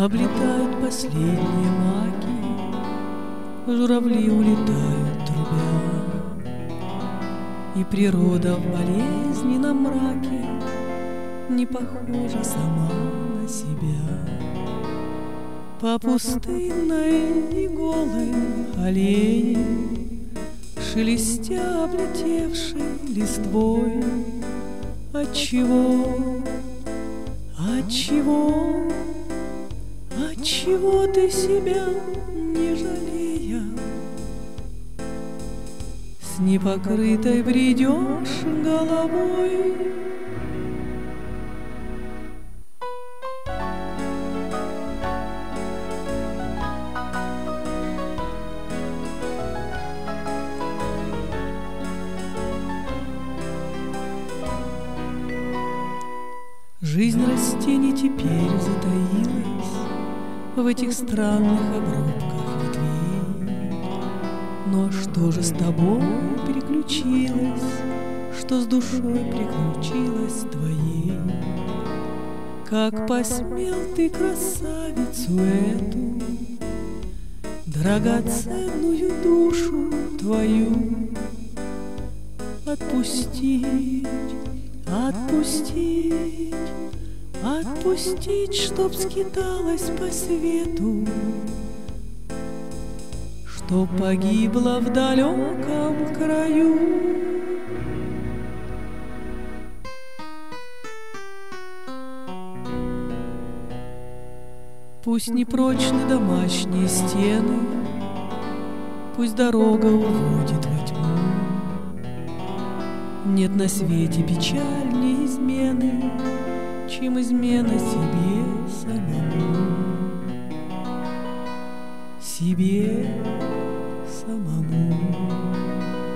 Облетают последние маки, журавли улетают трубя, и природа в болезненном мраке не похожа сама на себя. По пустынной и голой аллее, шелестя облетевшей листвой, отчего, отчего, отчего ты себя не жалея с непокрытой бредешь головой? Жизнь растений теперь затаилась в этих странных обрубках ветвей. Но что же с тобой переключилось, что с душой приключилось твоей? Как посмел ты красавицу эту, драгоценную душу твою, отпустить, отпустить, отпустить, чтоб скиталась по свету, чтоб погибла в далеком краю? Пусть непрочны домашние стены, пусть дорога уводит во тьму, нет на свете печальнее измены, чем измена себе самому, себе самому.